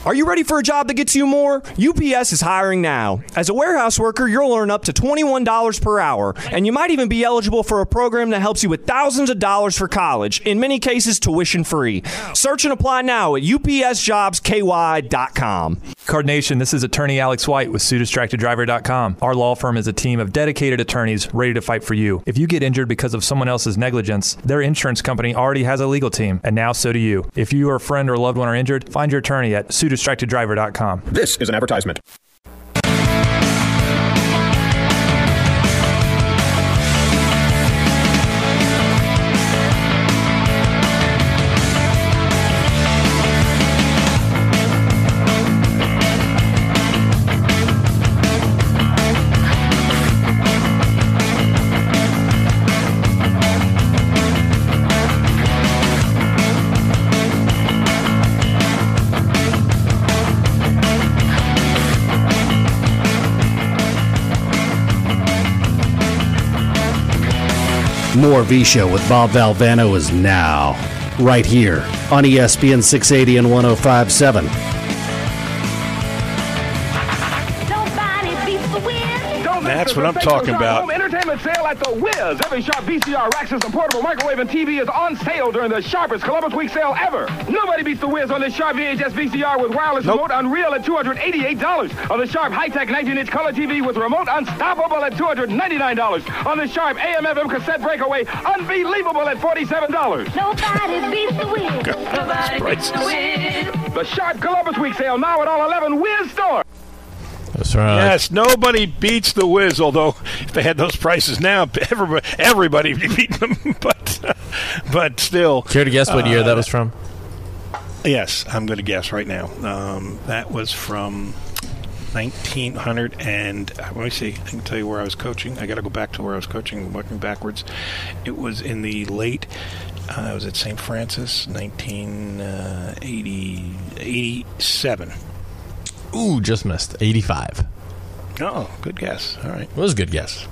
Are you ready for a job that gets you more? UPS is hiring now. As a warehouse worker, you'll earn up to $21 per hour, and you might even be eligible for a program that helps you with thousands of dollars for college, in many cases tuition free. Search and apply now at upsjobsky.com. Card Nation, this is attorney Alex White with SueDistractedDriver.com. Our law firm is a team of dedicated attorneys ready to fight for you. If you get injured because of someone else's negligence, their insurance company already has a legal team, and now so do you. If you or a friend or loved one are injured, find your attorney at SueDistractedDriver.com. This is an advertisement. More V-Show with Bob Valvano is now, right here on ESPN 680 and 105.7. That's what I'm talking about. Home entertainment sale at the Wiz. Every Sharp VCR, rack system, portable microwave, and TV is on sale during the sharpest Columbus Week sale ever. Nobody beats the Wiz on this Sharp VHS VCR with wireless remote unreal at $288. On the Sharp high-tech 19-inch color TV with remote unstoppable at $299. On the Sharp AM/FM cassette breakaway, unbelievable at $47. Nobody beats the Wiz. Nobody beats the Wiz. The Sharp Columbus Week sale now at all 11 Wiz stores. That's right. Yes, nobody beats the Wiz, although if they had those prices now, everybody would be beating them. But still. Care to guess what year that was from? Yes, I'm going to guess right now. That was from 1900 and, let me see, I can tell you where I was coaching. I got to go back to where I was coaching, working backwards. It was in the late, I was at St. Francis, 1987. Ooh, just missed. 85. Oh, good guess. All right. It was a good guess.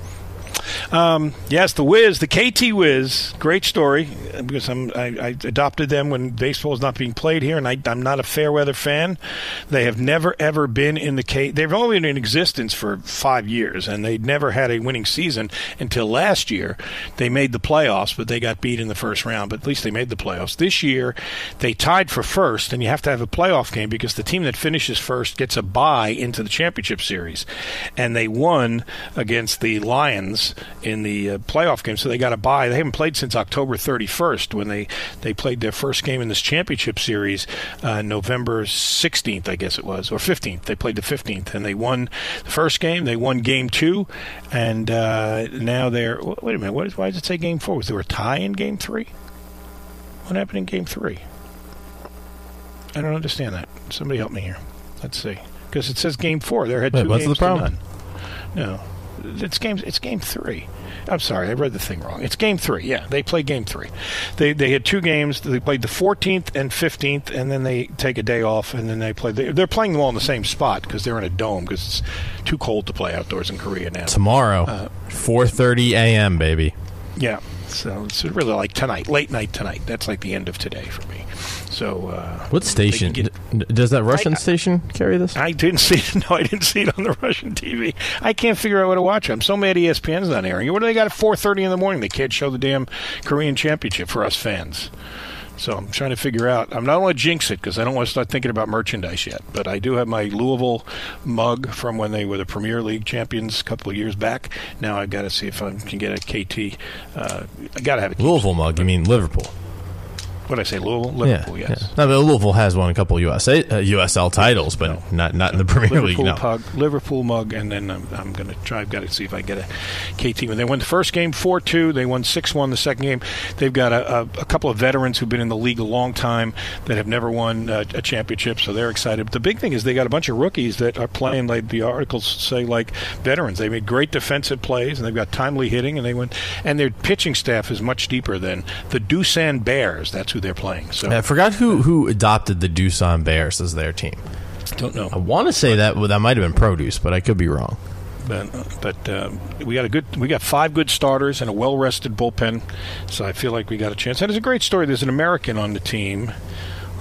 Yes, the Wiz, the KT Wiz, great story, because I adopted them when baseball was not being played here, and I'm not a fair weather fan. They have never, ever been in the they've only been in existence for 5 years, and they'd never had a winning season until last year. They made the playoffs, but they got beat in the first round, but at least they made the playoffs. This year, they tied for first, and you have to have a playoff game because the team that finishes first gets a bye into the championship series, and they won against the Lions in the playoff game, so they got a bye. They haven't played since October 31st when they played their first game in this championship series, November 16th, I guess it was, or 15th. They played the 15th, and they won the first game. They won Game 2, and now they're... Wait a minute, why does it say Game 4? Was there a tie in Game 3? What happened in Game 3? I don't understand that. Somebody help me here. Let's see. Because it says Game 4. There had two what's games the problem? to none. No. It's game 3. I'm sorry, I read the thing wrong. It's Game 3. Yeah, they played Game 3. They had two games. They played the 14th and 15th, and then they take a day off, and then they play. They're playing them all in the same spot because they're in a dome because it's too cold to play outdoors in Korea now. Tomorrow, 4:30 a.m., baby. Yeah, so it's really like tonight, late night tonight. That's like the end of today for me. So, what station? Does that Russian station carry this? I didn't see it. No, I didn't see it on the Russian TV. I can't figure out what to watch. I'm so mad ESPN's not airing. What do they got at 4:30 in the morning? They can't show the damn Korean Championship for us fans. So I'm trying to figure out. I'm not want to jinx it because I don't want to start thinking about merchandise yet. But I do have my Louisville mug from when they were the Premier League champions a couple of years back. Now I've got to see if I can get a KT. I got to have a Louisville mug. You mean Liverpool? What did I say, Louisville? Liverpool, yes. Yeah. No, but Louisville has won a couple USL titles, but not in the Premier League. No. Liverpool mug, and then I'm going to try. I've got to see if I get a KT. When they won the first game 4-2, they won 6-1 the second game. They've got a couple of veterans who've been in the league a long time that have never won a championship, so they're excited. But the big thing is they got a bunch of rookies that are playing, like the articles say, like veterans. They made great defensive plays, and they've got timely hitting, and they went. And their pitching staff is much deeper than the Doosan Bears. That's who they're playing. So I forgot who adopted the Doosan Bears as their team. Don't know. I want to say that might have been Produce, but I could be wrong. But we got 5 good starters and a well-rested bullpen, so I feel like we got a chance. And it's a great story. There's an American on the team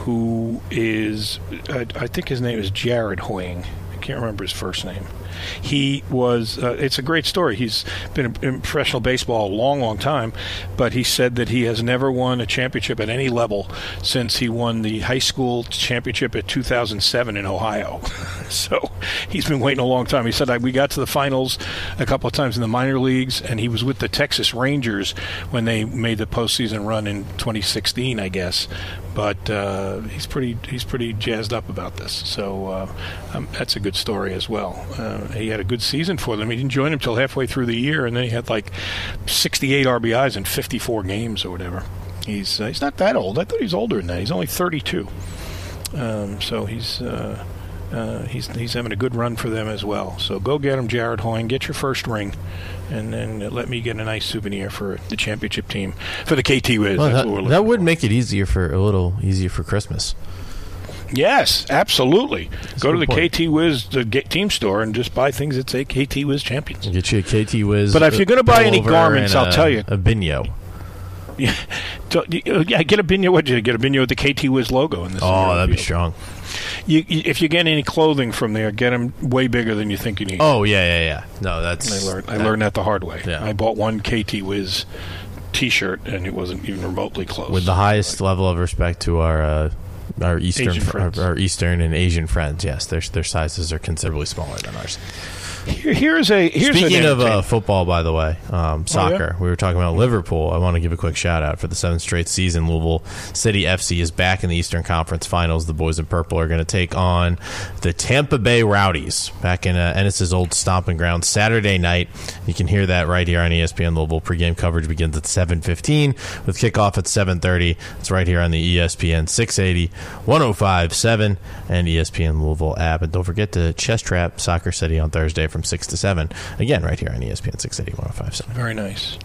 who is, I think his name is Jared Hoying. I can't remember his first name. He was, it's a great story. He's been in professional baseball a long, long time, but he said that he has never won a championship at any level since he won the high school championship at 2007 in Ohio. So he's been waiting a long time. He said, we got to the finals a couple of times in the minor leagues, and he was with the Texas Rangers when they made the postseason run in 2016, I guess. But he's pretty jazzed up about this. So that's a good story as well. He had a good season for them. He didn't join him until halfway through the year, and then he had like 68 RBIs in 54 games or whatever. He's not that old. I thought he was older than that. He's only 32. So he's having a good run for them as well. So go get him, Jared Hoying. Get your first ring, and then let me get a nice souvenir for the championship team for the KT Wiz. Well, that would make it a little easier for Christmas. Yes, absolutely. Go to the KT Wiz team store and just buy things that say KT Wiz champions. Get you a KT Wiz. But if you're going to buy any garments, I'll tell you. A Binyo. Yeah, get a Binyo. What did you get? A Binyo with the KT Wiz logo in this. Oh, that'd be strong. If you get any clothing from there, get them way bigger than you think you need. Oh, yeah. No, that's... I learned that the hard way. Yeah. I bought one KT Wiz T-shirt, and it wasn't even remotely close. With the highest level of respect to our Eastern and Asian friends, yes, their sizes are considerably smaller than ours. Speaking of football, by the way, soccer. We were talking about Liverpool. I want to give a quick shout out for the 7th straight season. Louisville City FC is back in the Eastern Conference Finals. The boys in purple are going to take on the Tampa Bay Rowdies back in Ennis's old stomping ground Saturday night. You can hear that right here on ESPN Louisville. Pregame coverage begins at 7:15 with kickoff at 7:30. It's right here on the ESPN 680, 105.7 and ESPN Louisville app. And don't forget to Chest Trap Soccer City on Thursday from 6 to 7. Again, right here on ESPN 680, 105.7. Very nice.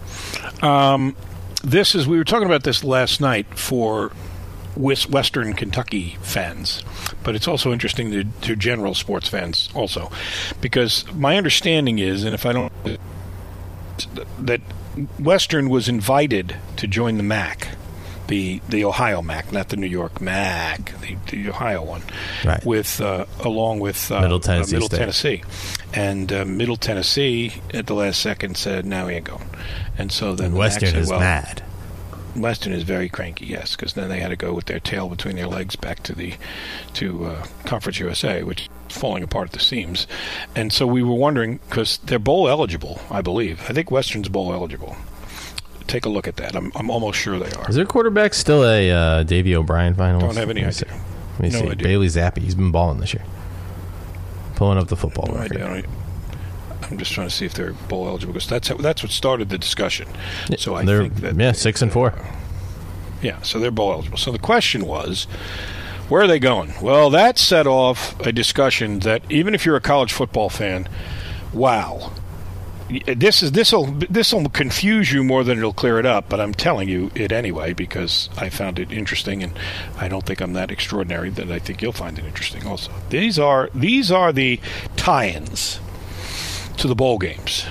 We were talking about this last night for Western Kentucky fans, but it's also interesting to general sports fans also, because my understanding is, and if I don't, that Western was invited to join the MAC. The Ohio MAC, not the New York MAC, the Ohio one, right. Along with Middle Tennessee. Tennessee. And Middle Tennessee at the last second said, no, he ain't going. And so then Western is mad. Western is very cranky, yes, because then they had to go with their tail between their legs back to Conference USA, which is falling apart at the seams. And so we were wondering, because they're bowl eligible, I believe. I think Western's bowl eligible. Take a look at that. I'm almost sure they are. Is their quarterback still a Davey O'Brien finalist? Don't have any idea. Let me see. Idea. Bailey Zappi. He's been balling this year. Pulling up the football record. I'm just trying to see if they're bowl eligible, because that's what started the discussion. So I they're, think that 6-4. Yeah, so they're bowl eligible. So the question was, where are they going? Well, that set off a discussion that even if you're a college football fan, wow. This will confuse you more than it'll clear it up, but I'm telling you it anyway because I found it interesting, and I don't think I'm that extraordinary that I think you'll find it interesting also. These are the tie-ins to the bowl games.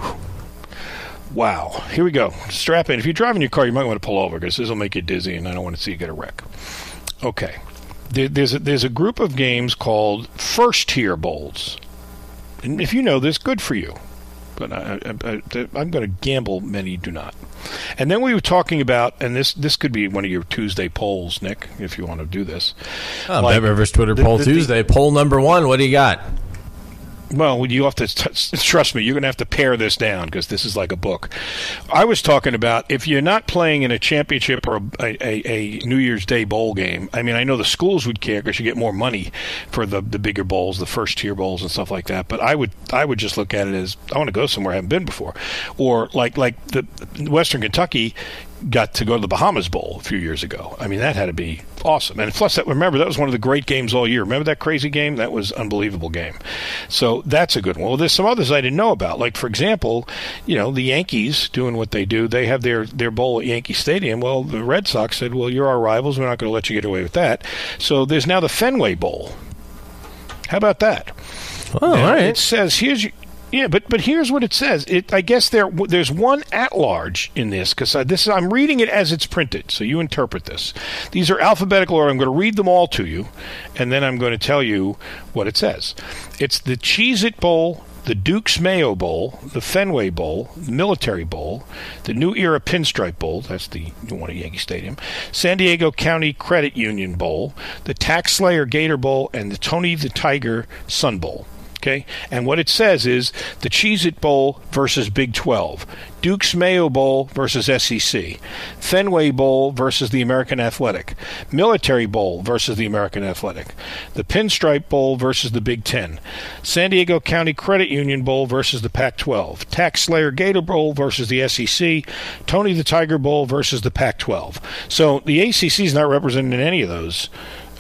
Wow. Here we go. Strap in. If you're driving your car, you might want to pull over because this will make you dizzy, and I don't want to see you get a wreck. Okay. There's a group of games called first-tier bowls. And if you know this, good for you. But I'm going to gamble many do not. And then we were talking about, and this could be one of your Tuesday polls, Nick, if you want to do this. Bet Rivers Twitter poll Tuesday. Poll number 1. What do you got? Well, you have to trust me. You're going to have to pare this down because this is like a book. I was talking about if you're not playing in a championship or a New Year's Day bowl game. I mean, I know the schools would care because you get more money for the bigger bowls, the first tier bowls and stuff like that. But I would just look at it as I want to go somewhere I haven't been before, or like the Western Kentucky got to go to the Bahamas Bowl a few years ago. I mean, that had to be awesome. And plus, remember, that was one of the great games all year. Remember that crazy game? That was an unbelievable game. So that's a good one. Well, there's some others I didn't know about. Like, for example, the Yankees doing what they do. They have their bowl at Yankee Stadium. Well, the Red Sox said, well, you're our rivals. We're not going to let you get away with that. So there's now the Fenway Bowl. How about that? Oh, all right. It says, Yeah, but here's what it says. I guess there's one at-large in this, because I'm reading it as it's printed, so you interpret this. These are alphabetical order. I'm going to read them all to you, and then I'm going to tell you what it says. It's the Cheez-It Bowl, the Duke's Mayo Bowl, the Fenway Bowl, the Military Bowl, the New Era Pinstripe Bowl, that's the one at Yankee Stadium, San Diego County Credit Union Bowl, the Tax Slayer Gator Bowl, and the Tony the Tiger Sun Bowl. Okay, and what it says is the Cheez-It Bowl versus Big 12, Duke's Mayo Bowl versus SEC, Fenway Bowl versus the American Athletic, Military Bowl versus the American Athletic, the Pinstripe Bowl versus the Big 10, San Diego County Credit Union Bowl versus the Pac-12, Tax Slayer Gator Bowl versus the SEC, Tony the Tiger Bowl versus the Pac-12. So the ACC is not represented in any of those,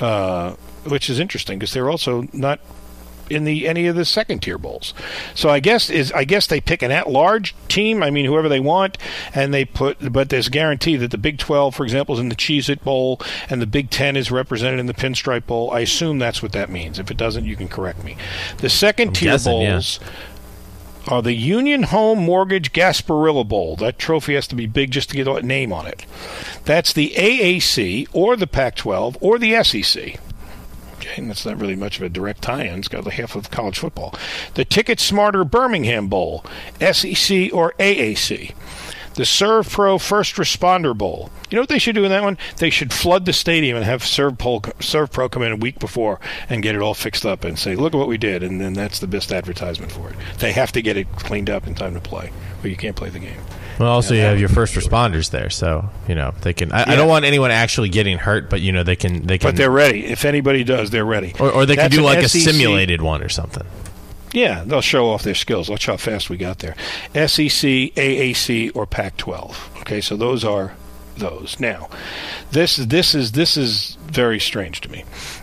which is interesting because they're also not in any of the second tier bowls. So I guess they pick an at-large team, I mean whoever they want, and but there's a guarantee that the Big 12, for example, is in the Cheez-It Bowl and the Big 10 is represented in the Pinstripe Bowl. I assume that's what that means. If it doesn't, you can correct me. The second tier bowls are the Union Home Mortgage Gasparilla Bowl. That trophy has to be big just to get a name on it. That's the AAC or the Pac-12 or the SEC. And that's not really much of a direct tie-in. It's got like half of college football. The Ticket Smarter Birmingham Bowl, SEC or AAC. The Serve Pro First Responder Bowl. You know what they should do in that one? They should flood the stadium and have Serve Pro come in a week before and get it all fixed up and say, look at what we did, and then that's the best advertisement for it. They have to get it cleaned up in time to play, or you can't play the game. Well, also you have your first responders there, so they can. I don't want anyone actually getting hurt, but they can. But they're ready. If anybody does, they're ready. Or they can do like a simulated one or something. Yeah, they'll show off their skills. Watch how fast we got there. SEC, AAC, or Pac-12. Okay, so those are those. Now, this is very strange to me.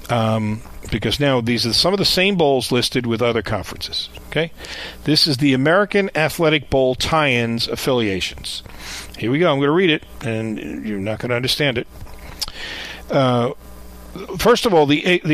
Because now these are some of the same bowls listed with other conferences. Okay, this is the American Athletic Bowl tie-ins affiliations. Here we go. I'm going to read it, and you're not going to understand it. First of all,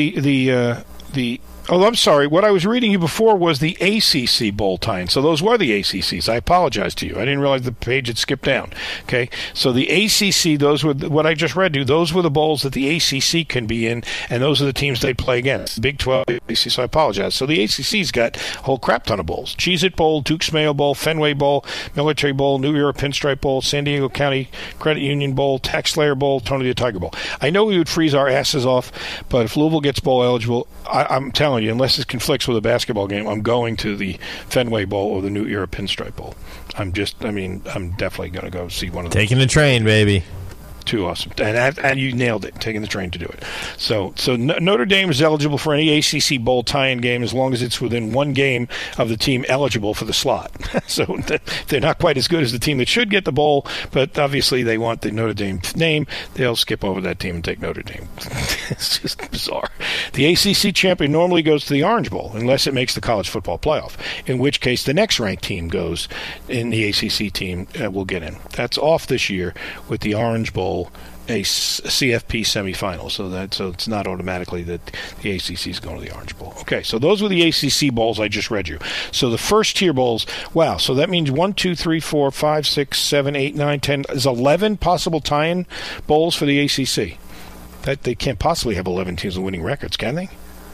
Oh, I'm sorry. What I was reading you before was the ACC bowl tie-in. So those were the ACCs. I apologize to you. I didn't realize the page had skipped down. Okay. So the ACC, those were what I just read you. Those were the bowls that the ACC can be in, and those are the teams they play against. Big 12, ACC. So I apologize. So the ACC's got a whole crap ton of bowls: Cheez-It Bowl, Duke's Mayo Bowl, Fenway Bowl, Military Bowl, New Era Pinstripe Bowl, San Diego County Credit Union Bowl, Tax Slayer Bowl, Tony the Tiger Bowl. I know we would freeze our asses off, but if Louisville gets bowl eligible, I'm telling you, unless it conflicts with a basketball game, I'm going to the Fenway Bowl or the New Era Pinstripe Bowl. I'm definitely going to go see one of those. Taking the train, baby. Too awesome. And you nailed it, taking the train to do it. So Notre Dame is eligible for any ACC bowl tie-in game as long as it's within one game of the team eligible for the slot. So they're not quite as good as the team that should get the bowl, but obviously they want the Notre Dame name. They'll skip over that team and take Notre Dame. It's just bizarre. The ACC champion normally goes to the Orange Bowl unless it makes the college football playoff, in which case the next ranked team goes in the ACC team will get in. That's off this year with the Orange Bowl, a CFP semifinal, so it's not automatically that the ACC is going to the Orange Bowl. Okay, so those were the ACC bowls I just read you. So the first tier bowls, wow, so that means 1, 2, 3, 4, 5, 6, 7, 8, 9, 10, is 11 possible tie-in bowls for the ACC. That they can't possibly have 11 teams with winning records, can they?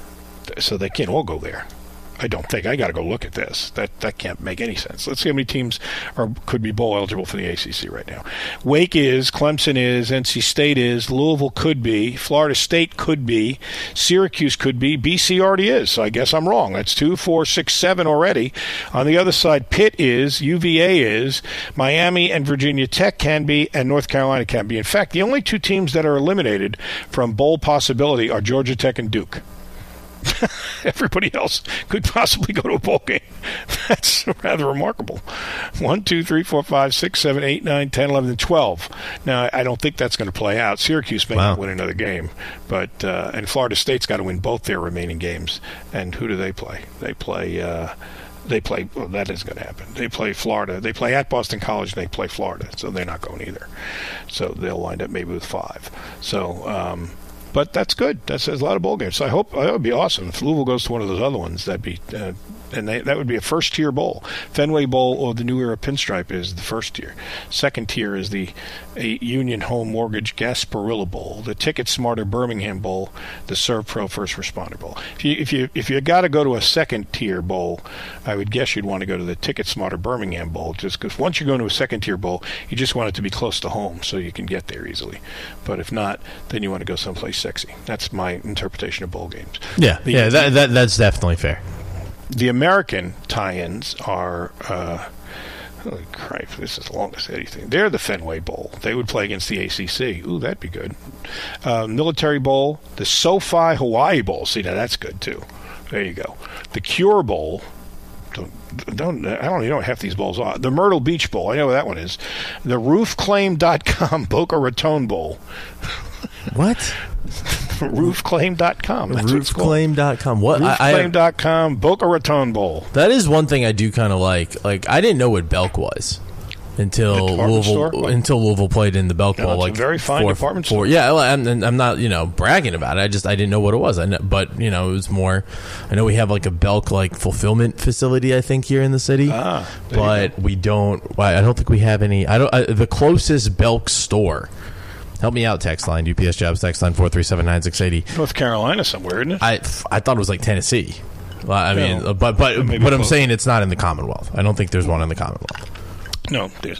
So they can't all go there. I don't think. I got to go look at this. That can't make any sense. Let's see how many teams could be bowl eligible for the ACC right now. Wake is, Clemson is, NC State is, Louisville could be, Florida State could be, Syracuse could be, BC already is. So I guess I'm wrong. That's 2, 4, 6, 7 already. On the other side, Pitt is, UVA is, Miami and Virginia Tech can be, and North Carolina can be. In fact, the only two teams that are eliminated from bowl possibility are Georgia Tech and Duke. Everybody else could possibly go to a bowl game. That's rather remarkable. 1, 2, 3, 4, 5, 6, 7, 8, 9, 10, 11, and 12. Now, I don't think that's going to play out. Syracuse may not win another game, but and Florida State's got to win both their remaining games. And who do they play? They play, well, that isn't going to happen. They play Florida. They play at Boston College, and they play Florida, so they're not going either. So they'll wind up maybe with 5. So, but that's good. That says a lot of bowl games. So I hope that would be awesome. If Louisville goes to one of those other ones, that'd be And that would be a first-tier bowl. Fenway Bowl or the New Era Pinstripe is the first tier. Second tier is the Union Home Mortgage Gasparilla Bowl, the Ticket Smarter Birmingham Bowl, the Serve Pro First Responder Bowl. If you got to go to a second-tier bowl, I would guess you'd want to go to the Ticket Smarter Birmingham Bowl, just because once you go into a second-tier bowl, you just want it to be close to home so you can get there easily. But if not, then you want to go someplace sexy. That's my interpretation of bowl games. Yeah, that's definitely fair. The American tie-ins are, holy crap, this is the longest anything. They're the Fenway Bowl. They would play against the ACC. Ooh, that'd be good. Military Bowl, the SoFi Hawaii Bowl. See, now that's good, too. There you go. The Cure Bowl. I don't even know what half these bowls are. The Myrtle Beach Bowl. I know what that one is. The RoofClaim.com Boca Raton Bowl. What? RoofClaim.com. RoofClaim.com. What? RoofClaim.com Boca Raton Bowl. That is one thing I do kind of like. Like, I didn't know what Belk was until Louisville played in the Belk Bowl. It's a very fine department store. Yeah, I'm not bragging about it. I didn't know what it was. But it was more. I know we have like a Belk fulfillment facility, I think, here in the city. But we don't. I don't think we have any. The closest Belk store. Help me out, text line, UPS Jobs text line 4379680. North Carolina somewhere, isn't it? I thought it was like Tennessee. Well, but I'm saying it's not in the Commonwealth. I don't think there's one in the Commonwealth. No, there's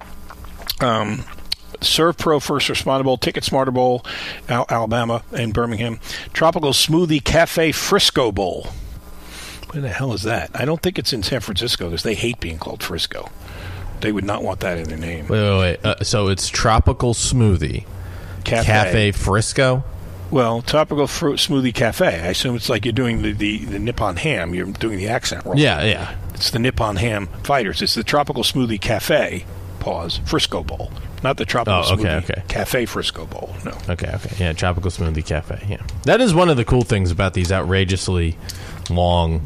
not. Serve Pro First Responder Bowl, Ticket Smarter Bowl, Alabama and Birmingham. Tropical Smoothie Cafe Frisco Bowl. Where the hell is that? I don't think it's in San Francisco because they hate being called Frisco. They would not want that in their name. Wait. So it's Tropical Smoothie Cafe Frisco? Well, Tropical Fruit Smoothie Cafe. I assume it's like you're doing the Nippon Ham. You're doing the accent wrong. Yeah. It's the Nippon Ham Fighters. It's the Tropical Smoothie Cafe, Frisco Bowl. Not the Tropical Smoothie Cafe Frisco Bowl. No. Okay. Yeah, Tropical Smoothie Cafe. Yeah. That is one of the cool things about these outrageously long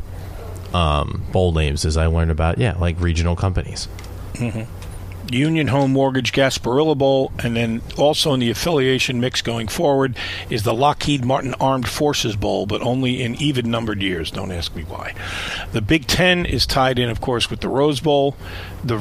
bowl names is I learned about, like regional companies. Mm-hmm. Union Home Mortgage Gasparilla Bowl, and then also in the affiliation mix going forward is the Lockheed Martin Armed Forces Bowl, but only in even-numbered years. Don't ask me why. The Big Ten is tied in, of course, with the Rose Bowl, the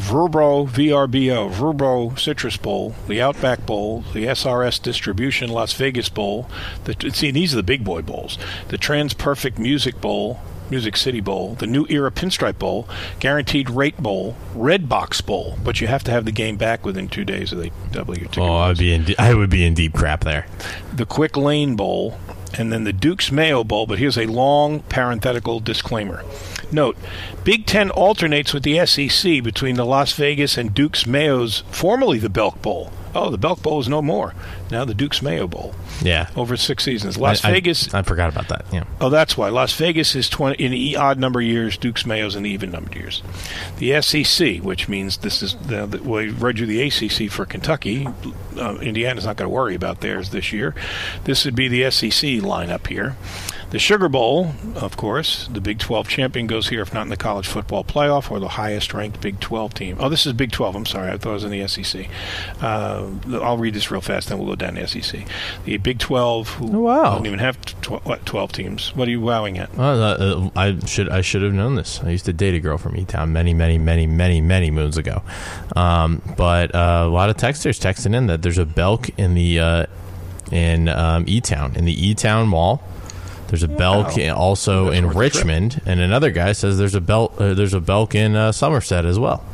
VRBO Citrus Bowl, the Outback Bowl, the SRS Distribution Las Vegas Bowl. These are the big boy bowls. The TransPerfect Music Bowl, Music City Bowl, the New Era Pinstripe Bowl, Guaranteed Rate Bowl, Red Box Bowl, but you have to have the game back within 2 days or they double your ticket. I would be in deep crap there. The Quick Lane Bowl, and then the Duke's Mayo Bowl, but here's a long parenthetical disclaimer. Note, Big Ten alternates with the SEC between the Las Vegas and Duke's Mayo's, formerly the Belk Bowl. Oh, the Belk Bowl is no more. Now the Duke's Mayo Bowl. Yeah. Over 6 seasons. Las Vegas. I forgot about that. Yeah. Oh, that's why. Las Vegas is in the odd number years. Duke's Mayo's in the even numbered years. The SEC, which means this is we read you the ACC for Kentucky. Indiana's not going to worry about theirs this year. This would be the SEC lineup here. The Sugar Bowl, of course, the Big 12 champion goes here if not in the college football playoff or the highest-ranked Big 12 team. Oh, this is Big 12. I'm sorry. I thought it was in the SEC. I'll read this real fast, then we'll go down to SEC. The Big 12, don't even have 12 teams. What are you wowing at? I should have known this. I used to date a girl from E-Town many moons ago. But a lot of texters texting in that there's a Belk in the E-Town, in the E-Town Mall. There's a Belk also in Richmond, and another guy says there's a Belk in Somerset as well.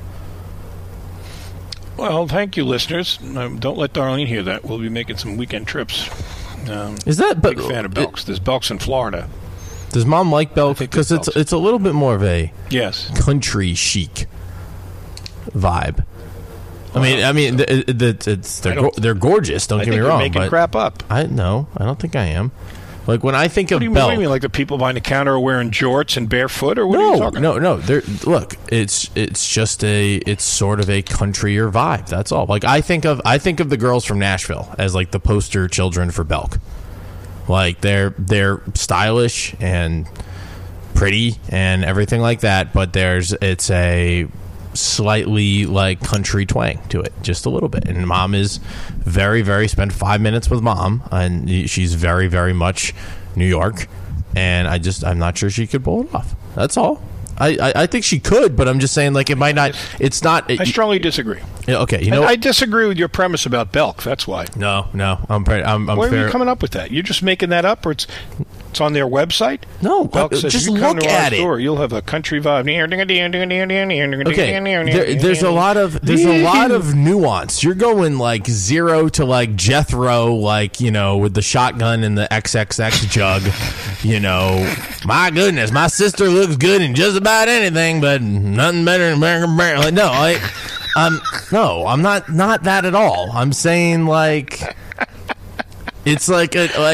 Well, thank you, listeners. Don't let Darlene hear that. We'll be making some weekend trips. Is that big fan of Belks? There's Belks in Florida. Does Mom like Belk? Because it's a little bit more of a country chic vibe. I mean, they're gorgeous. Don't get me wrong. Making crap up. I don't think I am. Like when I think of Belk, what do you mean? Like the people behind the counter are wearing jorts and barefoot, or what are you talking about? No. Look, it's just it's sort of a countryer vibe. That's all. Like I think of the girls from Nashville as like the poster children for Belk. Like they're stylish and pretty and everything like that, but it's a slightly like country twang to it, just a little bit. And Mom is very, very spent 5 minutes with Mom, and she's very, very much New York. And I'm not sure she could pull it off. That's all. I think she could, but I'm just saying, like, it might not. It's not. I strongly disagree. Okay, you know, I disagree with your premise about Belk. That's why. No, I'm Where fair. are you coming up with that? You're just making that up, or it's on their website? No, Belk says, just if you come look to our at store, it. You'll have a country vibe. Okay, there's a lot of nuance. You're going like 0 to like Jethro, like, you know, with the shotgun and the XXX jug. You know, my goodness, my sister looks good in just about anything, but nothing better than like, no, I'm not that at all. I'm saying, like, it's like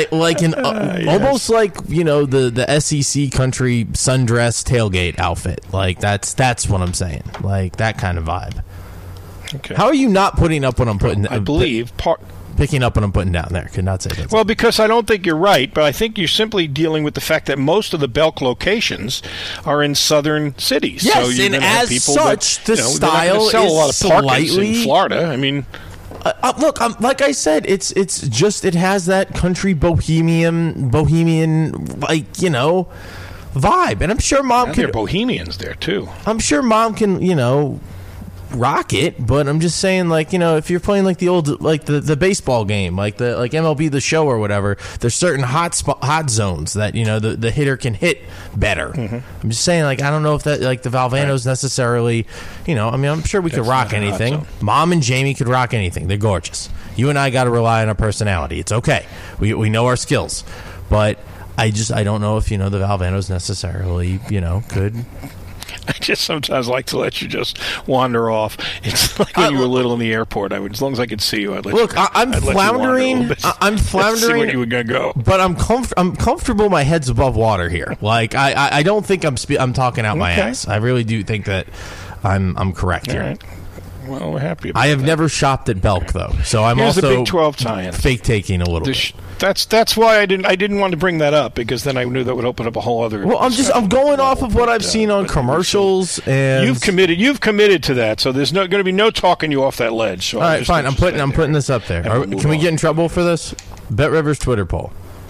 almost like, you know, the SEC country sundress tailgate outfit. Like, that's what I'm saying. Like, that kind of vibe. Okay. How are you not putting up what I'm putting? I believe picking up what I'm putting down there. Could not say that. Well, because I don't think you're right, but I think you're simply dealing with the fact that most of the Belk locations are in southern cities. Yes, so and as people such, the style style is a lot of parkas slightly in Florida. I mean, look, like I said, it's just, it has that country bohemian, like, you know, vibe, and I'm sure mom there can. are bohemians there too. I'm sure mom can, you know, rock it, but I'm just saying, like, you know, if you're playing like the old, like the baseball game, like MLB The Show or whatever, there's certain hot zones that, you know, the hitter can hit better. Mm-hmm. I'm just saying, like, I don't know if that, like, the Valvanos necessarily, you know, I mean, I'm sure we could rock anything. Mom and Jamie could rock anything. They're gorgeous. You and I got to rely on our personality. It's okay. We know our skills, but I don't know if, you know, the Valvanos necessarily, you know, could. I just sometimes like to let you just wander off. It's like when you were little in the airport. As long as I could see you, I'd let you. I'm floundering. I'm floundering. See where you were going to go. But I'm comfortable. My head's above water here. Like, I don't think I'm talking out my ass. I really do think that I'm correct here. Right. Well, we're happy about I have never shopped at Belk, though, so I'm Here's also the Big 12 tie-in. Fake taking a little bit. That's why I didn't want to bring that up, because then I knew that would open up a whole other. Well, I'm going off of what I've seen on commercials, and you've committed to that, so there's going to be no talking you off that ledge. So all right, fine. I'm putting this up there. Can we get in trouble for this? Bet Rivers Twitter poll.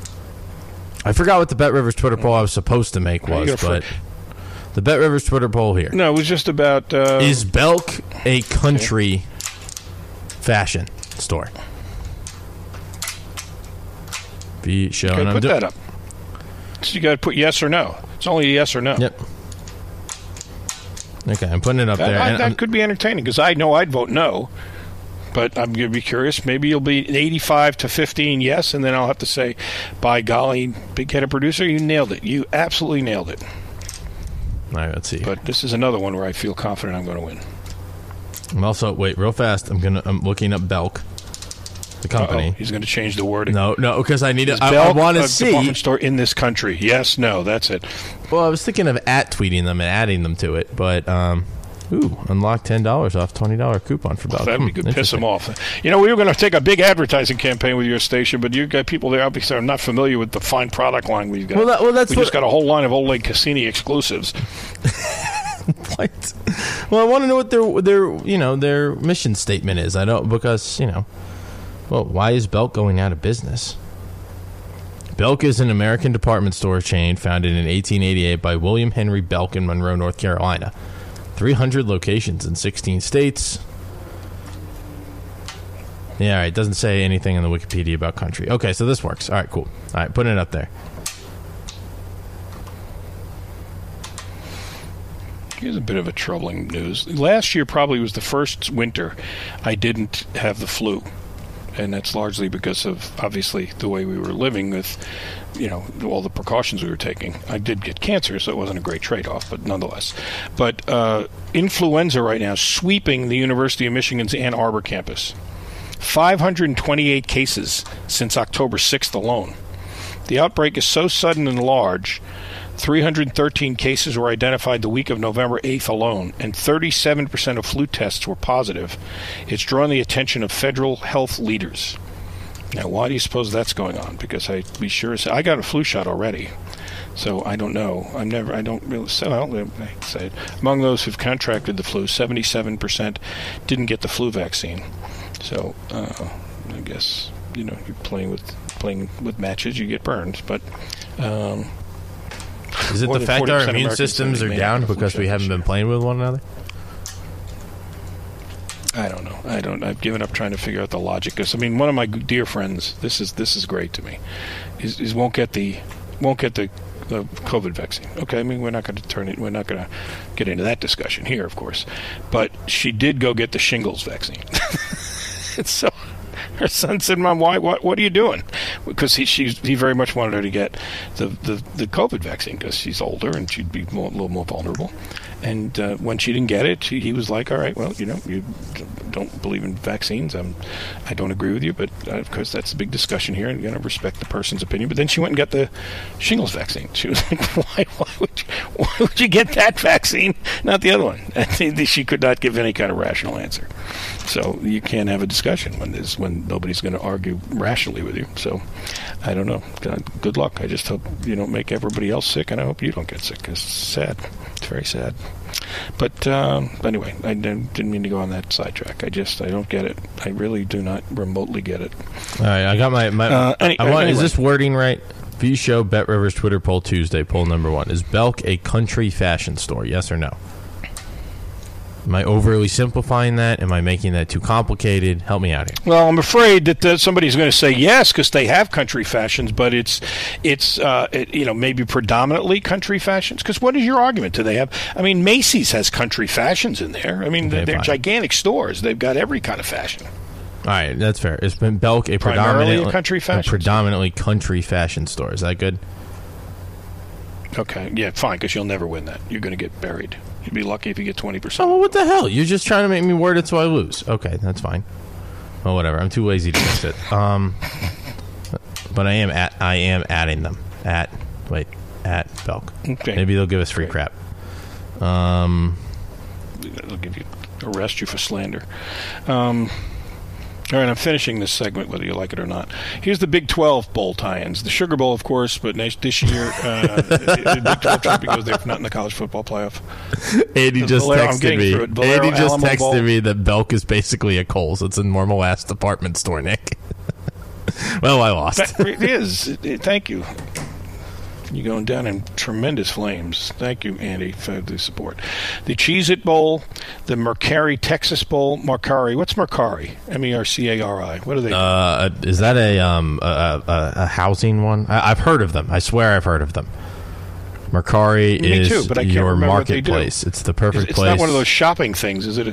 I forgot what the Bet Rivers Twitter poll I was supposed to make was, but the Bet Rivers Twitter poll here. No, it was just about is Belk a country fashion store? Put that up. So you got to put yes or no. It's only a yes or no. Yep. Okay, I'm putting it up there. That could be entertaining, because I know I'd vote no, but I'm going to be curious. Maybe you'll be 85 to 15 yes, and then I'll have to say, by golly, big headed producer, you nailed it. You absolutely nailed it. All right, let's see. But this is another one where I feel confident I'm going to win. I'm also, wait, real fast. I'm looking up Belk, the company. He's going to change the wording. No, because I need to. I want to see department store in this country. Yes, no, that's it. Well, I was thinking of tweeting them and adding them to it, but unlock $10 off $20 coupon for Belk. That'd be good. Piss them off. You know, we were going to take a big advertising campaign with your station, but you got people there obviously are not familiar with the fine product line we've got. Well, we just got a whole line of Old Lake Cassini exclusives. What? Well, I want to know what their mission statement is. I don't, because, you know, well, why is Belk going out of business? Belk is an American department store chain founded in 1888 by William Henry Belk in Monroe, North Carolina. 300 locations in 16 states. Yeah, all right. It doesn't say anything in the Wikipedia about country. Okay, so this works. All right, cool. All right, putting it up there. Here's a bit of a troubling news. Last year probably was the first winter I didn't have the flu. And that's largely because of, obviously, the way we were living with, you know, all the precautions we were taking. I did get cancer, so it wasn't a great trade-off, but nonetheless. But influenza right now is sweeping the University of Michigan's Ann Arbor campus. 528 cases since October 6th alone. The outbreak is so sudden and large, 313 cases were identified the week of November 8th alone, and 37% of flu tests were positive. It's drawn the attention of federal health leaders. Now, why do you suppose that's going on? Because I got a flu shot already, so I don't know. I don't really say it. Among those who've contracted the flu, 77% didn't get the flu vaccine. So I guess, you know, you're playing with matches, you get burned, but. Is it the fact our immune systems are down because we haven't been playing with one another? I don't know. I've given up trying to figure out the logic. Because one of my dear friends, this is great to me, is won't get the COVID vaccine. Okay, we're not going to get into that discussion here, of course. But she did go get the shingles vaccine. So her son said, "Mom, why? What are you doing?" Because he very much wanted her to get the COVID vaccine because she's older and she'd be a little more vulnerable. And when she didn't get it, he was like, "All right, well, you don't believe in vaccines. I don't agree with you, but of course that's a big discussion here, and you got to respect the person's opinion." But then she went and got the shingles vaccine. She was like, "Why would you get that vaccine, not the other one?" And she could not give any kind of rational answer. So you can't have a discussion when nobody's going to argue rationally with you. So I don't know. Good luck. I just hope you don't make everybody else sick, and I hope you don't get sick. It's sad. It's very sad. But anyway, I didn't mean to go on that sidetrack. I don't get it. I really do not remotely get it. All right, I got anyway. Is this wording right? V Show Bet Rivers Twitter poll Tuesday, poll number 1. Is Belk a country fashion store? Yes or no? Am I overly simplifying that? Am I making that too complicated? Help me out here. Well, I'm afraid that somebody's going to say yes because they have country fashions, but it's maybe predominantly country fashions. Because what is your argument? Do they have? Macy's has country fashions in there. They're gigantic stores. They've got every kind of fashion. All right, that's fair. It's been Belk a predominantly country fashion store. Is that good? Okay, yeah, fine, because you'll never win that. You're going to get buried. You'd be lucky if you get 20%. Oh, well, what the hell? You're just trying to make me word it so I lose. Okay, that's fine. Well, whatever. I'm too lazy to miss it. But I am adding them at Belk. Okay. Maybe they'll give us free crap. They'll arrest you for slander. All right, I'm finishing this segment, whether you like it or not. Here's the Big 12 bowl tie-ins. The Sugar Bowl, of course, but this year, the Big 12 just because they're not in the college football playoff. Andy just texted me that Belk is basically a Kohl's. It's a normal-ass department store, Nick. Well, I lost. It is. Thank you. You're going down in tremendous flames. Thank you, Andy, for the support. The Cheez-It Bowl, the Mercari Texas Bowl. Mercari. What's Mercari? Mercari. What are they? Is that a housing one? I've heard of them. I swear I've heard of them. Mercari is too, but I can't your marketplace. It's the perfect place. It's not one of those shopping things, is it?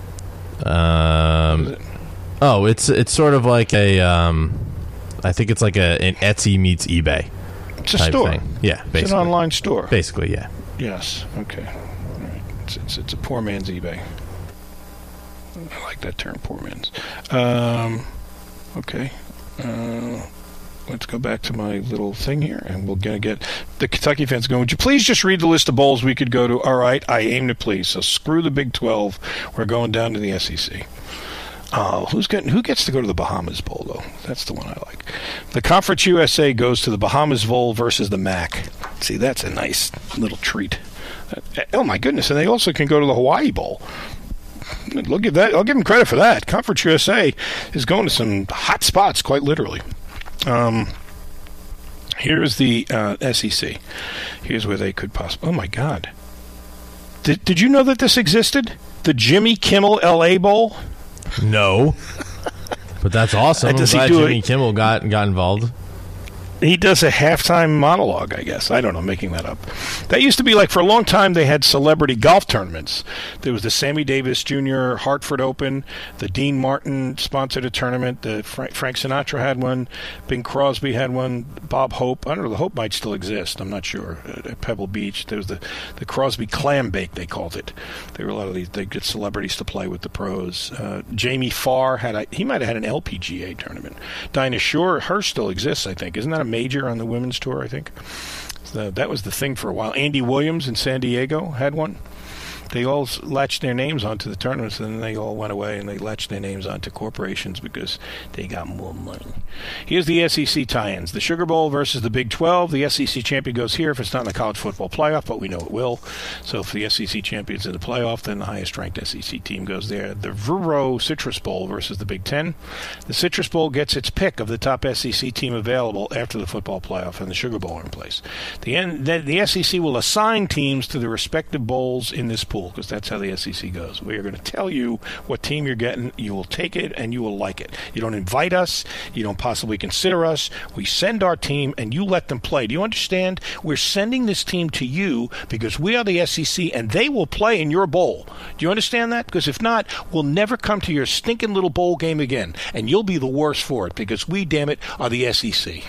It's sort of like a. I think it's like an Etsy meets eBay. It's a store. Thing. Yeah, basically. It's an online store. Basically, yeah. Yes. Okay. All right. It's a poor man's eBay. I like that term, poor man's. Okay. Let's go back to my little thing here, and we're going to get the Kentucky fans going. Would you please just read the list of bowls we could go to? All right, I aim to please. So screw the Big 12. We're going down to the SEC. Who gets to go to the Bahamas Bowl, though? That's the one I like. The Conference USA goes to the Bahamas Bowl versus the MAC. See, that's a nice little treat. Oh, my goodness. And they also can go to the Hawaii Bowl. I'll give them credit for that. Conference USA is going to some hot spots, quite literally. Here's the SEC. Here's where they could possibly... Oh, my God. Did you know that this existed? The Jimmy Kimmel L.A. Bowl? No. But that's awesome. I'm glad Jimmy Kimmel got involved. He does a halftime monologue, I guess. I don't know, making that up. That used to be like, for a long time, they had celebrity golf tournaments. There was the Sammy Davis Jr. Hartford Open. The Dean Martin sponsored a tournament. The Frank Sinatra had one. Bing Crosby had one. Bob Hope. I don't know, the Hope might still exist. I'm not sure. At Pebble Beach, there was the Crosby Clam Bake, they called it. There were a lot of these. They get celebrities to play with the pros. Jamie Farr he might have had an LPGA tournament. Dinah Shore, hers still exists, I think. Isn't that a major on the women's tour, I think? So that was the thing for a while. Andy Williams in San Diego had one. they all latched their names onto the tournaments, and then they all went away and they latched their names onto corporations because they got more money. Here's the SEC tie-ins. The Sugar Bowl versus the Big 12. The SEC champion goes here if it's not in the college football playoff, but we know it will. So if the SEC champion's in the playoff, then the highest-ranked SEC team goes there. The Vero Citrus Bowl versus the Big 10. The Citrus Bowl gets its pick of the top SEC team available after the football playoff and the Sugar Bowl are in place. The SEC will assign teams to the respective bowls in this pool because that's how the SEC goes. We are going to tell you what team you're getting. You will take it and you will like it. You don't invite us. You don't possibly consider us. We send our team and you let them play. Do you understand? We're sending this team to you because we are the SEC and they will play in your bowl. Do you understand that? Because if not, we'll never come to your stinking little bowl game again and you'll be the worst for it because we, damn it, are the SEC.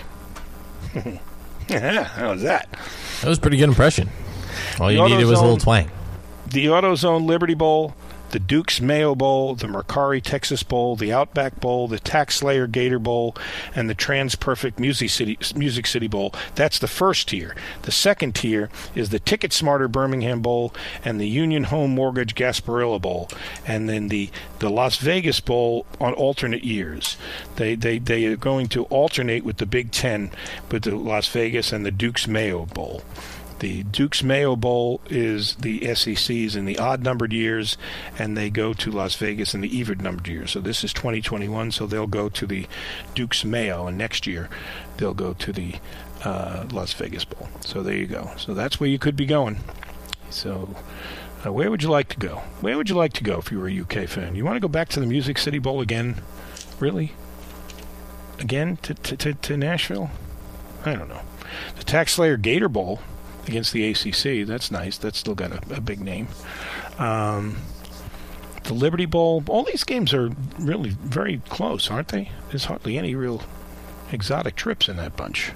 How was that? That was a pretty good impression. All you needed was a little twang. The AutoZone Liberty Bowl, the Duke's Mayo Bowl, the Mercari Texas Bowl, the Outback Bowl, the Tax Slayer Gator Bowl, and the TransPerfect Music City Bowl. That's the first tier. The second tier is the Ticket Smarter Birmingham Bowl and the Union Home Mortgage Gasparilla Bowl, and then the Las Vegas Bowl on alternate years. They are going to alternate with the Big Ten, with the Las Vegas and the Duke's Mayo Bowl. The Duke's Mayo Bowl is the SEC's in the odd-numbered years, and they go to Las Vegas in the even-numbered years. So this is 2021, so they'll go to the Duke's Mayo, and next year they'll go to the Las Vegas Bowl. So there you go. So that's where you could be going. So where would you like to go? Where would you like to go if you were a UK fan? You want to go back to the Music City Bowl again? Really? Again? To Nashville? I don't know. The Tax Slayer Gator Bowl against the ACC. That's nice. That's still got a big name. The Liberty Bowl. All these games are really very close, aren't they? There's hardly any real exotic trips in that bunch.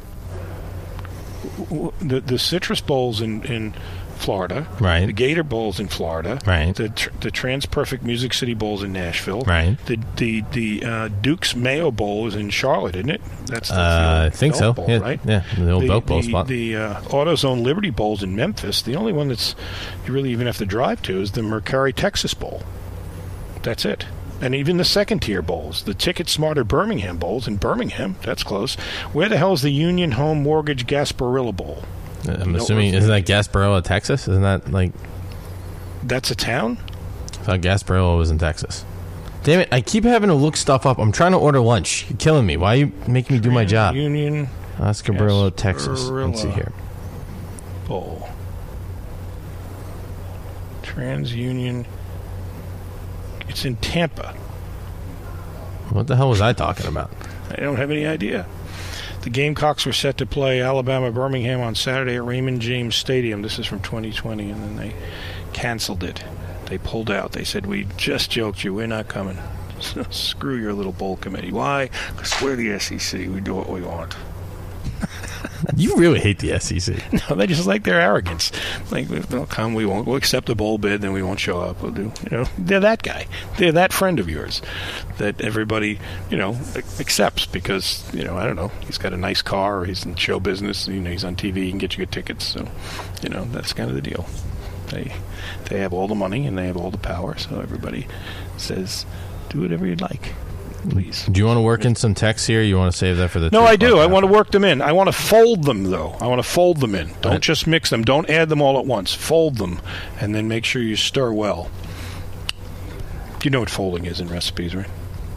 The Citrus Bowl's in Florida. Right. The Gator Bowl's in Florida. Right. The TransPerfect Music City Bowl's in Nashville. Right. The Duke's Mayo Bowl is in Charlotte, isn't it? That's I think so. Bowl, yeah, right? Yeah, the old Belk Bowl spot. The AutoZone Liberty Bowl's in Memphis. The only one that's you really even have to drive to is the Mercari Texas Bowl. That's it. And even the second-tier bowls, the Ticket Smarter Birmingham Bowl's in Birmingham. That's close. Where the hell is the Union Home Mortgage Gasparilla Bowl? I'm assuming, isn't that Gasparilla, Texas? Isn't that like... That's a town? I thought Gasparilla was in Texas. Damn it, I keep having to look stuff up. I'm trying to order lunch. You're killing me. Why are you making me do my job? Union Gasparilla, Texas. Let's see here. Bowl. TransUnion. It's in Tampa. What the hell was I talking about? I don't have any idea. The Gamecocks were set to play Alabama-Birmingham on Saturday at Raymond James Stadium. This is from 2020, and then they canceled it. They pulled out. They said, we just joked you. We're not coming. So screw your little bowl committee. Why? Because we're the SEC. We do what we want. You really hate the SEC. No, they just like their arrogance. Like, they'll come, we won't. We'll accept a bowl bid, then we won't show up. We'll do. They're that guy. They're that friend of yours that everybody, accepts because, I don't know, he's got a nice car or he's in show business. He's on TV. He can get you good tickets. So, that's kind of the deal. They have all the money and they have all the power. So everybody says, do whatever you'd like. Please. Do you want to work in some text here? You want to save that for the... No, I do. I want to work them in. I want to fold them, though. I want to fold them in. Don't just mix them. Don't add them all at once. Fold them, and then make sure you stir well. You know what folding is in recipes, right?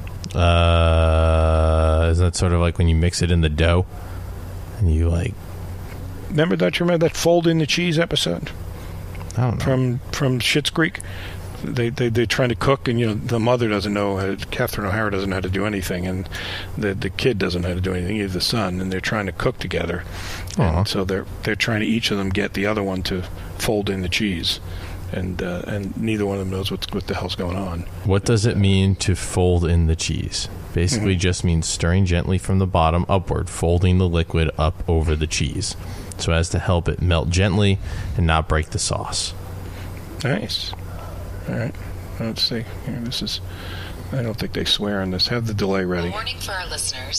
Isn't that sort of like when you mix it in the dough? And you, Remember that fold in the cheese episode? I don't know. From Schitt's Creek? They're trying to cook, and the mother doesn't know. Catherine O'Hara doesn't know how to do anything, and the kid doesn't know how to do anything. Either the son, and they're trying to cook together. And so they're trying to each of them get the other one to fold in the cheese, and neither one of them knows what the hell's going on. What does it mean to fold in the cheese? Basically, just means stirring gently from the bottom upward, folding the liquid up over the cheese, so as to help it melt gently and not break the sauce. Nice. All right, let's see. Here, I don't think they swear on this. Have the delay ready. A warning for our listeners.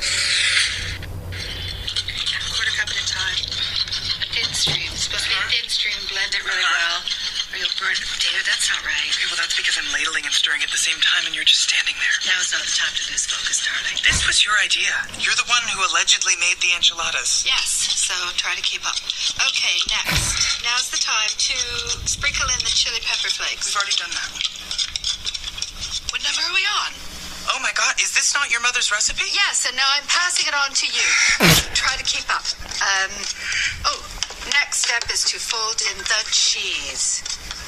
Quarter cup at a time. A thin stream. Supposed to be a thin stir and blend it really well, or you'll burn the potato. That's not right. Okay, well, that's because I'm ladling and stirring at the same time, and you're just standing there. Now is not the time to lose focus, darling. This was your idea. You're the one who allegedly made the enchiladas. Yes, so try to keep up. Okay, next. Now's the time to sprinkle in the chili pepper flakes. We've already done that. What number are we on? Oh my God, is this not your mother's recipe? Yes, and now I'm passing it on to you. Try to keep up. Next step is to fold in the cheese.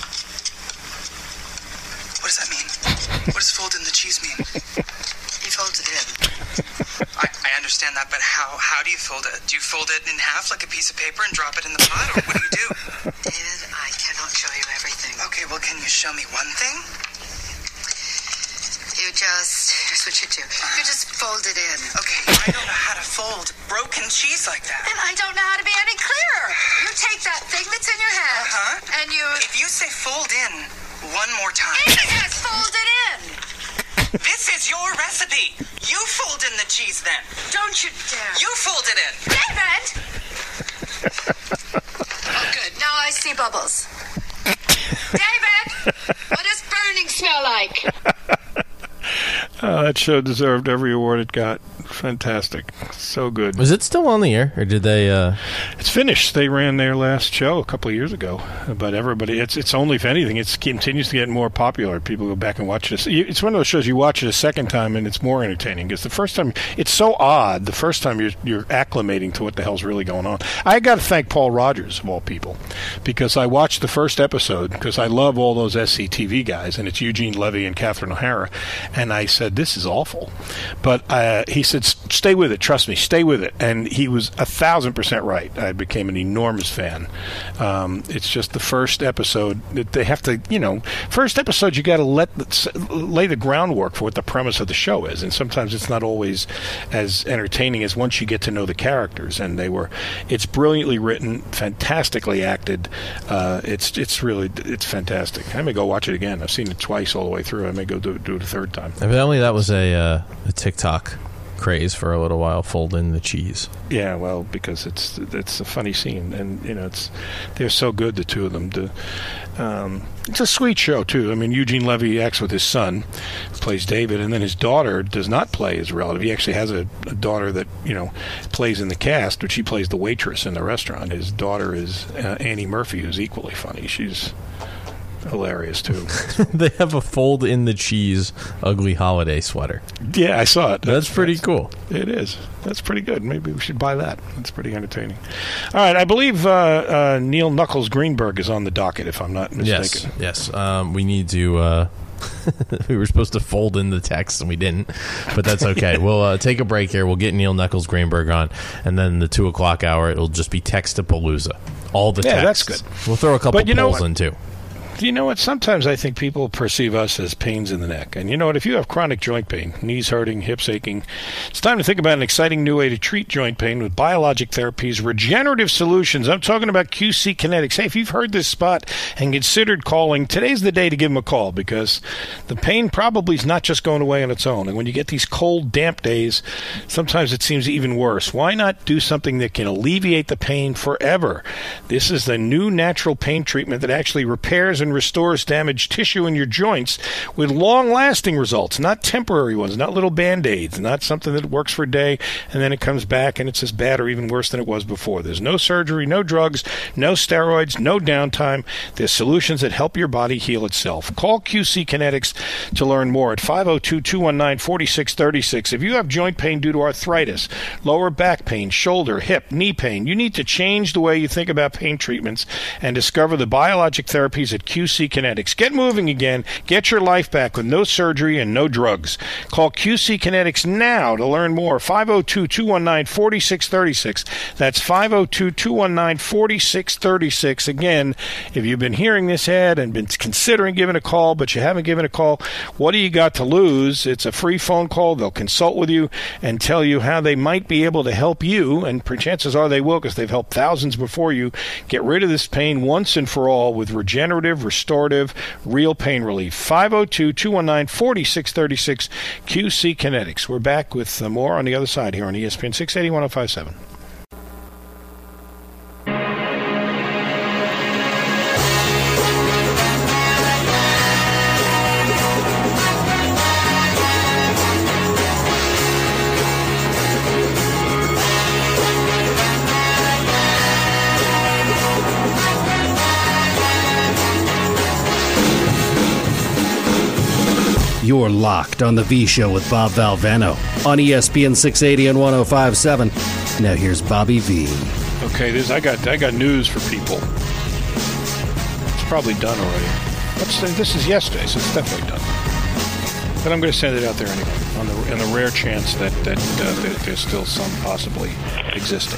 What does that mean? What does fold in the cheese mean? You fold it in. I understand that, but how do you fold it? Do you fold it in half like a piece of paper and drop it in the pot, or what do you do? David, I cannot show you everything. Okay, well, can you show me one thing? Here's what you do. You just fold it in. Okay, I don't know how to fold broken cheese like that. And I don't know how to be any clearer. You take that thing that's in your hand, and you... If you say fold in one more time... It says fold it in! This is your recipe. You fold in the cheese then. Don't you dare. You fold it in. David! Oh, good. Now I see bubbles. David! What does burning smell like? That show deserved every award it got. Fantastic. So good. Was it still on the air, or did they... It's finished. They ran their last show a couple of years ago. But everybody... It's only, if anything, it continues to get more popular. People go back and watch this. It's one of those shows you watch it a second time, and it's more entertaining. Because the first time... It's so odd. The first time you're acclimating to what the hell's really going on. I got to thank Paul Rogers, of all people, because I watched the first episode, because I love all those SCTV guys, and it's Eugene Levy and Catherine O'Hara. And I said, this is awful. But he said, stay with it. Trust me, stay with it. And he was 1,000% right. I became an enormous fan. It's just the first episode that they have to, first episode you got to lay the groundwork for what the premise of the show is. And sometimes it's not always as entertaining as once you get to know the characters. And it's brilliantly written, fantastically acted. It's fantastic. I may go watch it again. I've seen it twice all the way through. I may go do it a third time. Evidently that was a TikTok craze for a little while, fold in the cheese. Yeah, well, because it's a funny scene, and they're so good, the two of them. It's a sweet show too. I mean, Eugene Levy acts with his son, who plays David, and then his daughter does not play his relative. He actually has a daughter that plays in the cast, but she plays the waitress in the restaurant. His daughter is Annie Murphy, who's equally funny. She's hilarious too. They have a fold in the cheese ugly holiday sweater. Yeah, I saw it. That's pretty cool. It is. That's pretty good. Maybe we should buy that. That's pretty entertaining. All right, I believe Neil Knuckles Greenberg is on the docket, if I'm not mistaken. Yes. We need to we were supposed to fold in the text and we didn't, but that's okay. We'll take a break here. We'll get Neil Knuckles Greenberg on, and then the 2 o'clock hour it'll just be Textapalooza. All the text. Yeah, that's good. We'll throw a couple polls in too. You know what? Sometimes I think people perceive us as pains in the neck. And you know what? If you have chronic joint pain, knees hurting, hips aching, it's time to think about an exciting new way to treat joint pain with biologic therapies, regenerative solutions. I'm talking about QC Kinetics. Hey, if you've heard this spot and considered calling, today's the day to give them a call, because the pain probably is not just going away on its own. And when you get these cold, damp days, sometimes it seems even worse. Why not do something that can alleviate the pain forever? This is the new natural pain treatment that actually repairs and restores damaged tissue in your joints with long-lasting results, not temporary ones, not little Band-Aids, not something that works for a day and then it comes back and it's as bad or even worse than it was before. There's no surgery, no drugs, no steroids, no downtime. There's solutions that help your body heal itself. Call QC Kinetics to learn more at 502-219-4636. If you have joint pain due to arthritis, lower back pain, shoulder, hip, knee pain, you need to change the way you think about pain treatments and discover the biologic therapies at QC Kinetics. Get moving again. Get your life back with no surgery and no drugs. Call QC Kinetics now to learn more. 502-219-4636. That's 502-219-4636. Again, if you've been hearing this ad and been considering giving a call, but you haven't given a call, what do you got to lose? It's a free phone call. They'll consult with you and tell you how they might be able to help you, and chances are they will, because they've helped thousands before you, get rid of this pain once and for all with regenerative, restorative, real pain relief. 502-219-4636, QC Kinetics. We're back with more on the other side here on ESPN 680 1057. You're locked on the V Show with Bob Valvano on ESPN 680 and 105.7. Now here's Bobby V. Okay, I got news for people. It's probably done already. This is yesterday, so it's definitely done. But I'm going to send it out there anyway, on the rare chance that there's still some possibly existing.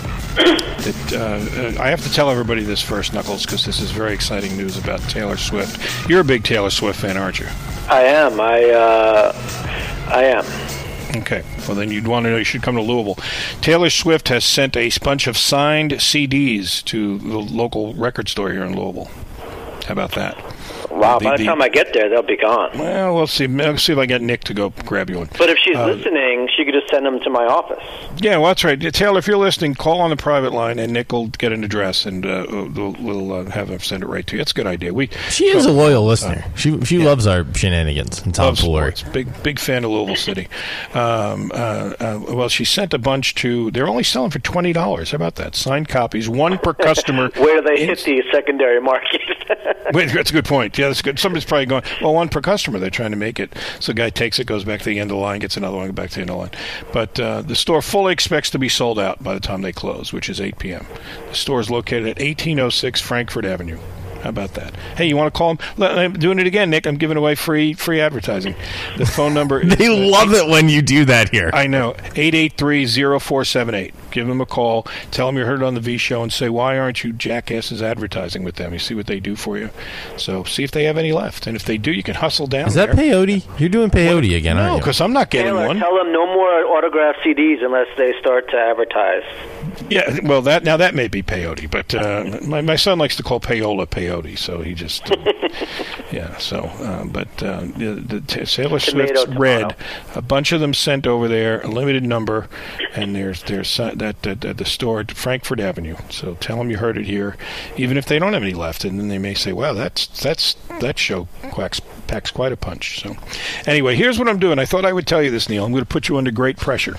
I have to tell everybody this first, Knuckles, because this is very exciting news about Taylor Swift. You're a big Taylor Swift fan, aren't you? I am. I am. Okay. Well, then you'd want to know you should come to Louisville. Taylor Swift has sent a bunch of signed CDs to the local record store here in Louisville. How about that? Wow, by the time I get there, they'll be gone. Well, we'll see. I'll see if I get Nick to go grab you one. But if she's listening, she could just send them to my office. Yeah, well, that's right. Taylor, if you're listening, call on the private line, and Nick will get an address, and we'll have him send it right to you. That's a good idea. She is a loyal listener. She loves our shenanigans and tomfoolery. Big fan of Louisville City. Well, she sent a bunch to. They're only selling for $20. How about that? Signed copies, one per customer. Where do they hit the secondary market? Wait, that's a good point. Yeah, that's good. Somebody's probably going, well, one per customer. They're trying to make it. So a guy takes it, goes back to the end of the line, gets another one, back to the end of the line. But the store fully expects to be sold out by the time they close, which is 8 p.m. The store is located at 1806 Frankfurt Avenue. How about that? Hey, you want to call him? I'm doing it again, Nick. I'm giving away free advertising. The phone number is... They love it when you do that here. I know. 883-0478. Give them a call. Tell them you heard it on the V Show and say, why aren't you jackasses advertising with them? You see what they do for you. So see if they have any left. And if they do, you can hustle down. Is that peyote? You're doing peyote again, aren't you? No, because I'm not getting Taylor, one. Tell them no more autographed CDs unless they start to advertise. Yeah, well, that may be peyote, but my son likes to call payola peyote, so he just yeah. So, the Taylor Swift's red, a bunch of them sent over there, a limited number, and there's at the store at Frankfurt Avenue. So tell them you heard it here, even if they don't have any left, and then they may say, "Wow, that show packs quite a punch." So, anyway, here's what I'm doing. I thought I would tell you this, Neil. I'm going to put you under great pressure.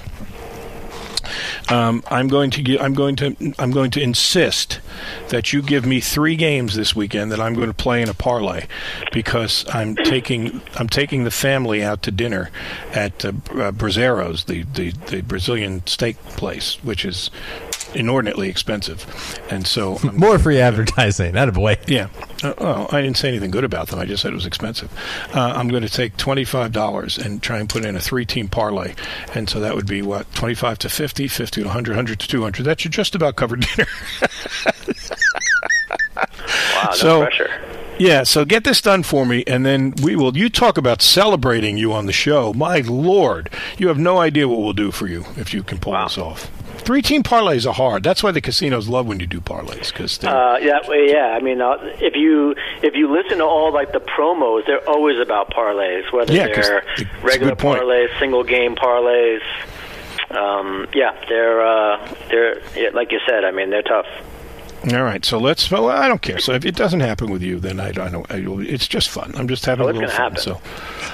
I'm going to insist that you give me 3 games this weekend that I'm going to play in a parlay, because I'm taking the family out to dinner at Braseiro's, the Brazilian steak place, which is inordinately expensive, and so more free advertising. Attaboy. Yeah. I didn't say anything good about them. I just said it was expensive. I'm going to take $25 and try and put in a 3-team parlay, and so that would be what, 25 to 50, 50 to 100, 100 to 200. That should just about cover dinner. Wow, no pressure. Yeah, so get this done for me, and then you talk about celebrating you on the show. My Lord, you have no idea what we'll do for you if you can pull this off. 3-team parlays are hard. That's why the casinos love when you do parlays, because yeah. I mean, if you listen to all like the promos, they're always about parlays, whether they're regular parlays, single game parlays. They're like you said. I mean, they're tough. All right, so well, I don't care. So if it doesn't happen with you, then I don't. It's just fun. I'm just having a little fun. Happen. So,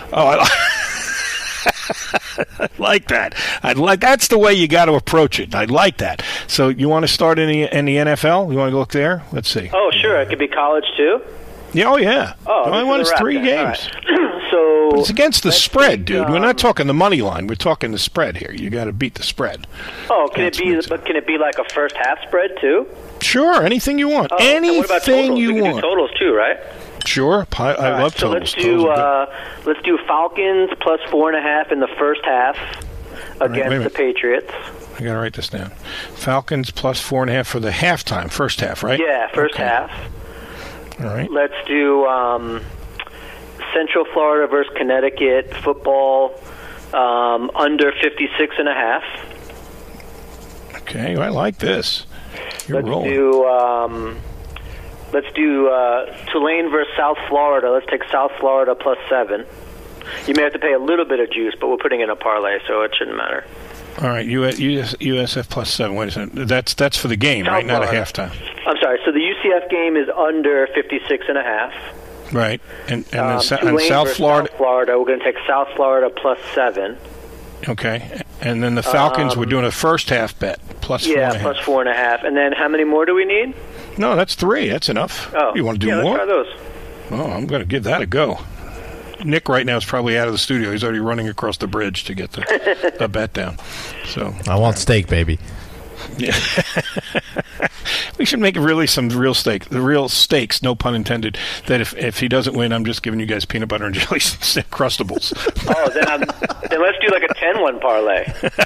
I like that. That's the way you got to approach it. I like that. So you want to start in the NFL? You want to look there? Let's see. Oh, sure. It could be college too. Yeah. Oh, yeah. Oh, the only one is 3 games. Right. So but it's against the spread, dude. We're not talking the money line. We're talking the spread here. You got to beat the spread. Oh, can it be like a first half spread too? Sure. Anything you want. Anything you want. We can do totals too, right? Sure, I love totals. So let's do Falcons plus 4.5 in the first half against the Patriots. I got to write this down. Falcons plus 4.5 for the halftime, first half, right? Yeah, first half. All right. Let's do Central Florida versus Connecticut football under 56.5. Okay, I like this. You're rolling. Let's do Tulane versus South Florida. Let's take South Florida plus 7. You may have to pay a little bit of juice, but we're putting in a parlay, so it shouldn't matter. All right, USF plus 7. Wait a second. That's for the game, South right? Florida. Not a halftime. I'm sorry. So the UCF game is under 56.5. Right, and Tulane South Florida. South Florida. We're going to take South Florida plus 7. Okay, and then the Falcons. We're doing a first half bet plus 4.5. Yeah, plus 4.5. And then how many more do we need? No, that's 3. That's enough. Oh, you want to do more? Let's try those. Oh, I'm going to give that a go. Nick right now is probably out of the studio. He's already running across the bridge to get the bet down. So I want steak, baby. Yeah. We should make really some real steaks, no pun intended, that if he doesn't win, I'm just giving you guys peanut butter and jelly Crustables. Oh, then let's do like a 10-1 parlay.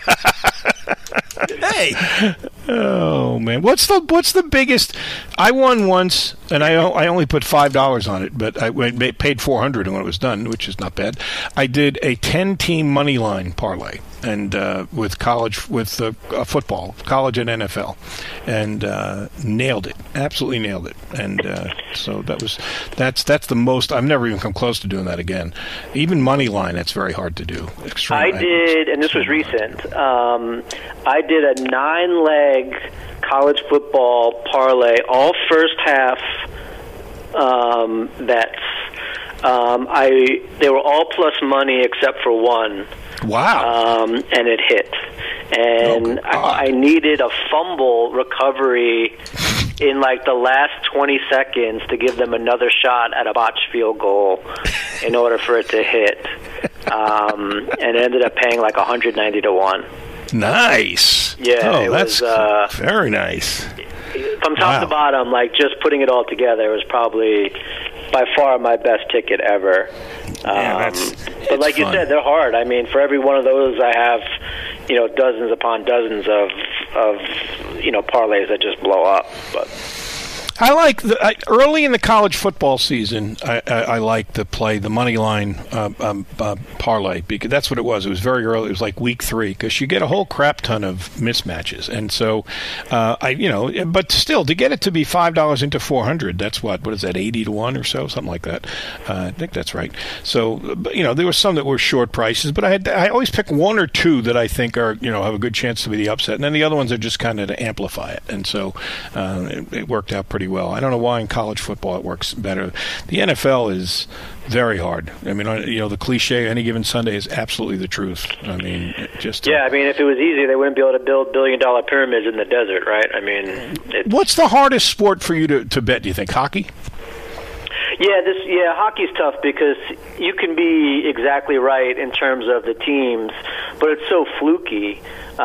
Hey. Oh, man. What's the biggest? I won once, and I only put $5 on it, but I paid $400 when it was done, which is not bad. I did a 10-team money line parlay, and with football, college and NFL, and nailed it. Absolutely nailed it. And so that's the most. I've never even come close to doing that again. Even money line, that's very hard to do. I did, and this was recent. I did a 9-leg college football parlay, all first half bets. They were all plus money except for one. Wow. And it hit. And I needed a fumble recovery in like the last 20 seconds to give them another shot at a botched field goal in order for it to hit. And it ended up paying like 190 to 1. Nice. Yeah. That's very nice. From top to bottom, like just putting it all together was probably by far my best ticket ever. But like you said, they're hard. I mean, for every one of those, I have, dozens upon dozens of parlays that just blow up. But I like early in the college football season. I like to play the money line parlay because that's what it was. It was very early. It was like week 3 because you get a whole crap ton of mismatches, and so but still to get it to be $5 into 400. That's what is that 80 to 1 or so, something like that. I think that's right. So there were some that were short prices, but I always pick one or two that I think are have a good chance to be the upset, and then the other ones are just kind of to amplify it, and so it worked out pretty well. I don't know why in college football it works better. The NFL is very hard. I mean, the cliche any given Sunday is absolutely the truth. I mean, I mean, if it was easy, they wouldn't be able to build billion-dollar pyramids in the desert, right? I mean, what's the hardest sport for you to bet? Do you think hockey? Hockey's tough because you can be exactly right in terms of the teams, but it's so fluky.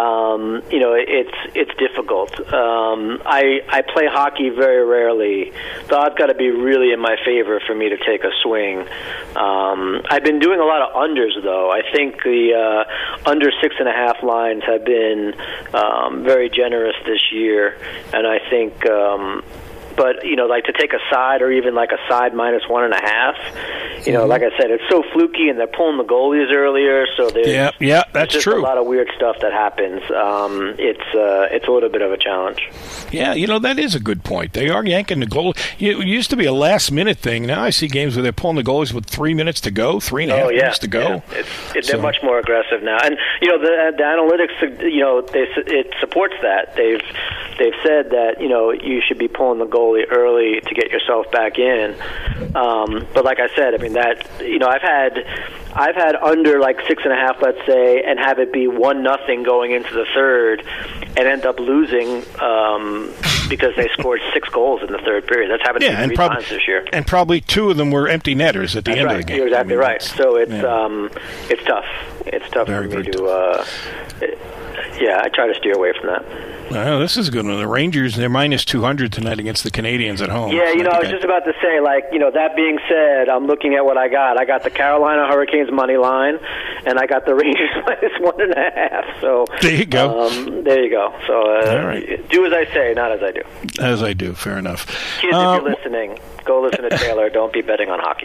It's difficult. I play hockey very rarely. The odds got to be really in my favor for me to take a swing. I've been doing a lot of unders, though. I think the under 6.5 lines have been very generous this year, and I think. But, like to take a side or even like a side minus 1.5, like I said, it's so fluky and they're pulling the goalies earlier. So there's that's just true. A lot of weird stuff that happens. It's a little bit of a challenge. Yeah, that is a good point. They are yanking the goal. It used to be a last-minute thing. Now I see games where they're pulling the goalies with 3 minutes to go, 3.5 minutes to go. Yeah. They're much more aggressive now. And, the analytics, it supports that. They've said that, you should be pulling the goalie early to get yourself back in. But like I said, I mean, that, I've had under like 6.5, let's say, and have it be 1-0 going into the third and end up losing because they scored 6 goals in the third period. That's happened to me 3 times this year. And probably 2 of them were empty netters at the end of the game. You're exactly right. So it's tough. It's tough for me to I try to steer away from that. Oh, this is a good one. The Rangers, they're minus 200 tonight against the Canadians at home. Yeah, I was just about to say, that being said, I'm looking at what I got. I got the Carolina Hurricanes money line, and I got the Rangers minus 1.5. So there you go. There you go. So all right. Do as I say, not as I do. As I do. Fair enough. Kids, if you're listening, go listen to Taylor. Don't be betting on hockey.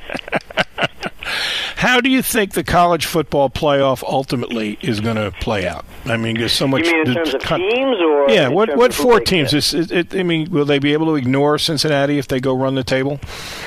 How do you think the college football playoff ultimately is going to play out? I mean, there's so much. You mean in terms of teams, or what 4 teams? Will they be able to ignore Cincinnati if they go run the table?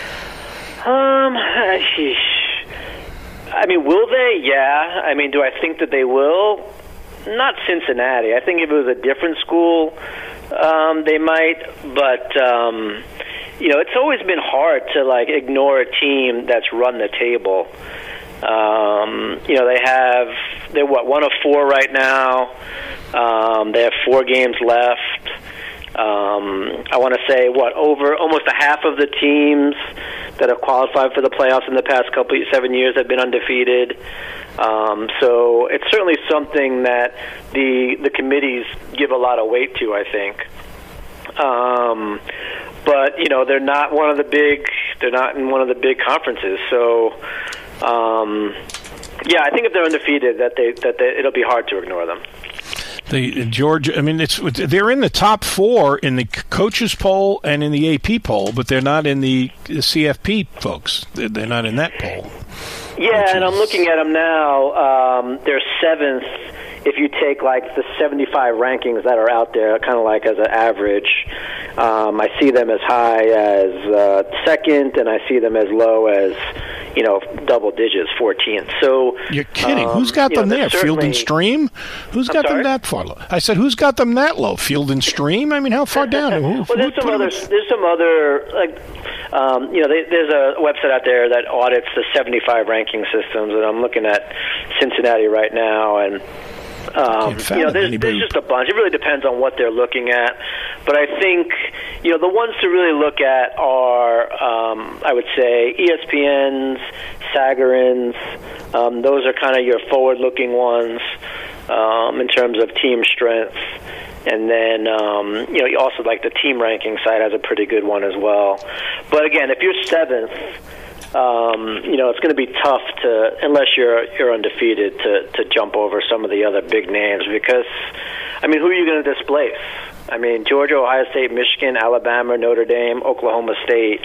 I mean, will they? Yeah. I mean, do I think that they will? Not Cincinnati. I think if it was a different school, they might. But it's always been hard to ignore a team that's run the table. They're 1 of 4 right now. They have 4 games left. I want to say, over almost a half of the teams that have qualified for the playoffs in the past 7 years have been undefeated. So it's certainly something that the committees give a lot of weight to, I think. But they're not one of the big. They're not in one of the big conferences. So, I think if they're undefeated, that it'll be hard to ignore them. Georgia, I mean, they're in the top 4 in the coaches poll and in the AP poll, but they're not in the CFP folks. They're not in that poll. Yeah, and I'm looking at them now. They're 7th. If you take like the 75 rankings that are out there, kind of like as an average, I see them as high as 2nd, and I see them as low as double digits, 14th. So you're kidding? Who's got them there? Field and Stream? Who's got them that far low? I said, who's got them that low? Field and Stream? I mean, how far down? Well, there's some other like. There's a website out there that audits the 75 ranking systems, and I'm looking at Cincinnati right now, and there's just a bunch. It really depends on what they're looking at, but I think the ones to really look at are I would say ESPN's, Sagarin's. Those are kind of your forward-looking ones in terms of team strength. And then, you also like the team ranking site has a pretty good one as well. But again, if you're 7th, it's going to be tough unless you're undefeated, to jump over some of the other big names because, who are you going to displace? Georgia, Ohio State, Michigan, Alabama, Notre Dame, Oklahoma State.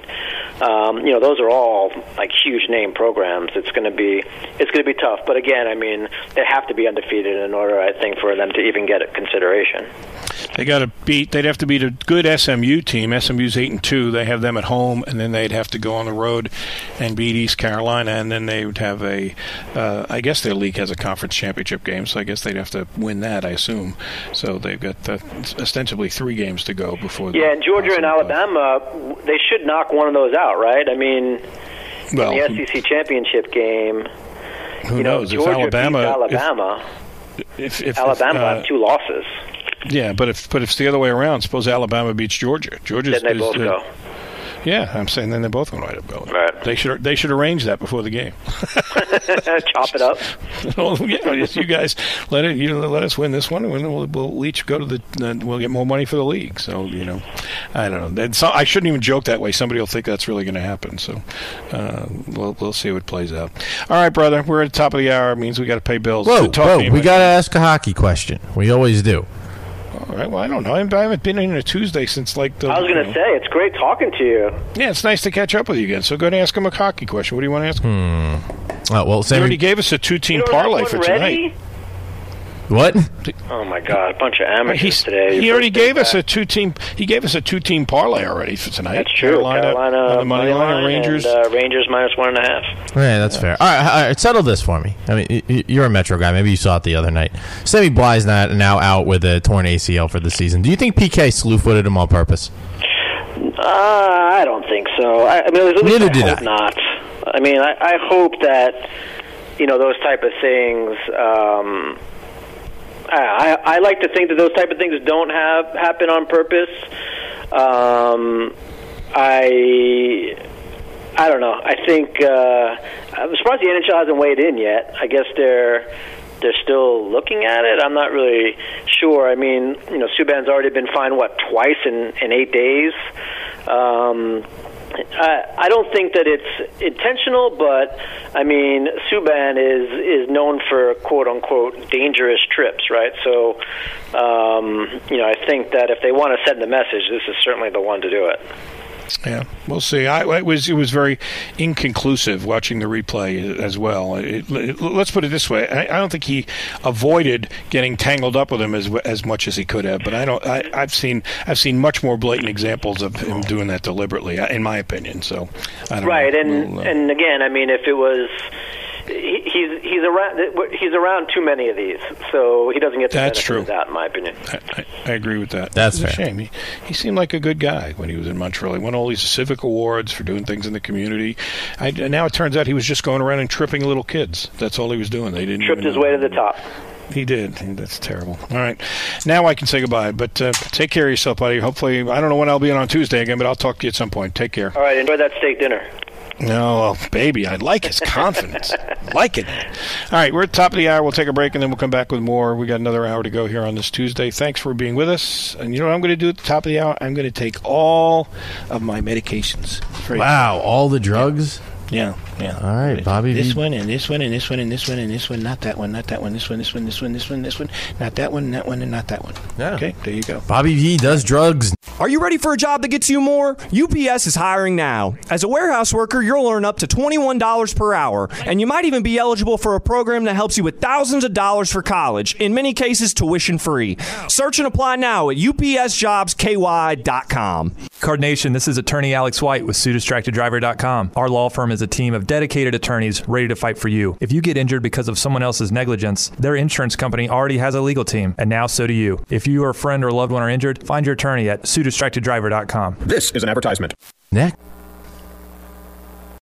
Those are all like huge name programs. It's going to be tough. But again, they have to be undefeated in order, I think, for them to even get a consideration. They'd have to beat a good SMU team. SMU's 8-2. They have them at home, and then they'd have to go on the road and beat East Carolina, and then they would have I guess their league has a conference championship game, so I guess they'd have to win that, I assume. So they've got ostensibly 3 games to go before. Yeah, and Georgia and Alabama, they should knock one of those out, right? In the SEC championship game, who knows? Georgia if Alabama, beats Alabama, if Alabama have 2 losses. Yeah, but if it's the other way around, suppose Alabama beats Georgia. Then they both go. Yeah, I'm saying then they're both going to wind up going. Right. They should arrange that before the game. Chop it up. Well, yeah, you guys let us win this one, and we'll each go to we'll get more money for the league. So I don't know. I shouldn't even joke that way. Somebody will think that's really going to happen. So we'll see how it plays out. All right, brother. We're at the top of the hour. It means we got to pay bills. Whoa, we got to ask a hockey question. We always do. All right. Well, I don't know. I haven't been in a Tuesday since I was going to say, it's great talking to you. Yeah, it's nice to catch up with you again. So go and ask him a hockey question. What do you want to ask him? He already gave us a 2-team parlay for tonight. Ready? What? Oh my God! A bunch of amateurs today. He already gave us a 2-team. He gave us a 2-team parlay already for tonight. That's true. Carolina on the money line, Rangers. And, Rangers -1.5. Yeah, that's fair. All right, settle this for me. You're a Metro guy. Maybe you saw it the other night. Sammy Bly's now out with a torn ACL for the season. Do you think PK slew-footed him on purpose? I don't think so. Neither did I. Not. I hope that those type of things. I like to think that those type of things don't happen on purpose. I don't know. I think I'm surprised the NHL hasn't weighed in yet. I guess they're still looking at it. I'm not really sure. Subban's already been fined twice in 8 days. I don't think that it's intentional, but Subban is known for quote unquote dangerous trips, right? So, I think that if they want to send the message, this is certainly the one to do it. Yeah, we'll see. It was very inconclusive watching the replay as well. Let's put it this way: I don't think he avoided getting tangled up with him as much as he could have. But I've seen much more blatant examples of him doing that deliberately, in my opinion. So, I don't know. And again, if it was. He's around too many of these, so he doesn't get the benefit of that, in my opinion. I agree with that. That's a shame. He seemed like a good guy when he was in Montreal. He won all these civic awards for doing things in the community. Now it turns out he was just going around and tripping little kids. That's all he was doing. They didn't tripped his way to the top. He did. That's terrible. All right. Now I can say goodbye, but take care of yourself, buddy. Hopefully, I don't know when I'll be on Tuesday again, but I'll talk to you at some point. Take care. All right. Enjoy that steak dinner. No, well, baby, I like his confidence. Like it. All right, we're at the top of the hour. We'll take a break, and then we'll come back with more. We got another hour to go here on this Tuesday. Thanks for being with us. And you know what I'm going to do at the top of the hour? I'm going to take all of my medications. Wow, all the drugs? Yeah. All right, Bobby V. This one, and this one, and this one, and this one, and this one. Not that one, not that one. This one, this one, this one, this one, this one. Not that one, that one, and not that one. Yeah. Okay, there you go. Bobby V does drugs. Are you ready for a job that gets you more? UPS is hiring now. As a warehouse worker, you'll earn up to $21 per hour, and you might even be eligible for a program that helps you with thousands of dollars for college, in many cases tuition free. Search and apply now at upsjobsky.com. Card Nation, this is attorney Alex White with SueDistractedDriver.com. Our law firm is a team of dedicated attorneys ready to fight for you. If you get injured because of someone else's negligence, their insurance company already has a legal team, and now so do you. If you or a friend or loved one are injured, find your attorney at SueDistractedDriver.com. This is an advertisement. Next.